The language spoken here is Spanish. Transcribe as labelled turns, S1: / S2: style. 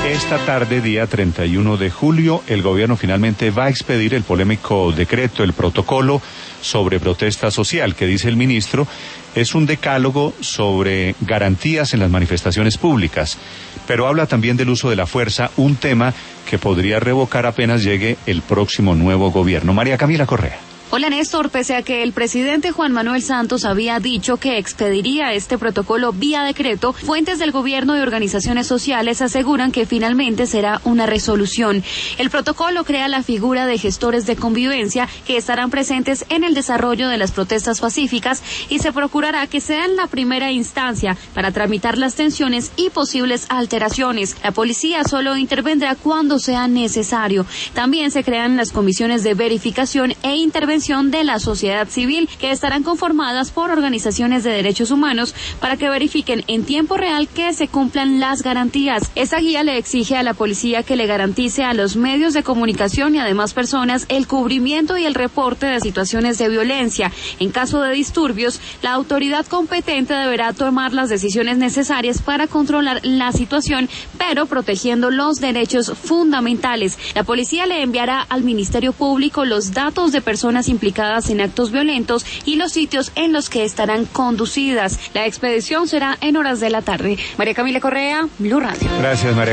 S1: Esta tarde, día 31 de julio, el gobierno finalmente va a expedir el polémico decreto, el protocolo sobre protesta social, que dice el ministro, es un decálogo sobre garantías en las manifestaciones públicas, pero habla también del uso de la fuerza, un tema que podría revocar apenas llegue el próximo nuevo gobierno. María Camila Correa.
S2: Hola Néstor, pese a que el presidente Juan Manuel Santos había dicho que expediría este protocolo vía decreto, fuentes del gobierno y organizaciones sociales aseguran que finalmente será una resolución. El protocolo crea la figura de gestores de convivencia que estarán presentes en el desarrollo de las protestas pacíficas y se procurará que sean la primera instancia para tramitar las tensiones y posibles alteraciones. La policía solo intervendrá cuando sea necesario. También se crean las comisiones de verificación e intervención de la sociedad civil, que estarán conformadas por organizaciones de derechos humanos para que verifiquen en tiempo real que se cumplan las garantías. Esta guía le exige a la policía que le garantice a los medios de comunicación y a demás personas el cubrimiento y el reporte de situaciones de violencia. En caso de disturbios, la autoridad competente deberá tomar las decisiones necesarias para controlar la situación, pero protegiendo los derechos fundamentales. La policía le enviará al Ministerio Público los datos de personas implicadas en actos violentos y los sitios en los que estarán conducidas. La expedición será en horas de la tarde. María Camila Correa, Blue Radio.
S1: Gracias, María.